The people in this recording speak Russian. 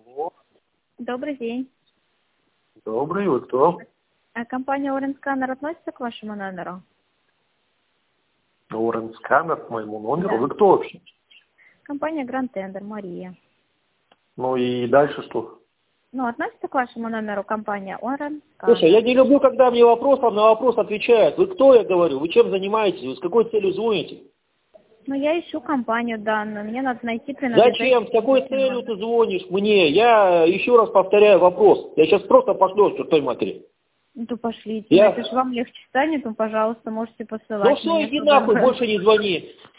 Алло. Добрый день. Добрый, вы кто? А компания Orange Scanner относится к вашему номеру? Orange Scanner к моему номеру. Да. Вы кто вообще? Компания Grand Tender, Мария. Ну и дальше что? Ну, относится к вашему номеру компания Orange Scanner? Слушай, я не люблю, когда мне вопросом на вопрос отвечают. Вы кто, я говорю? Вы чем занимаетесь? Вы с какой целью звоните? Ну, я ищу компанию данную. Мне надо найти принадлежащую... Зачем? С какой целью ты звонишь мне? Я еще раз повторяю вопрос. Я сейчас просто пошлю к чертовой матери. Ну, то пошлите. Я- Если же вам легче станет, то, пожалуйста, можете посылать. Ну все, мне иди туда. нахуй, больше не звони.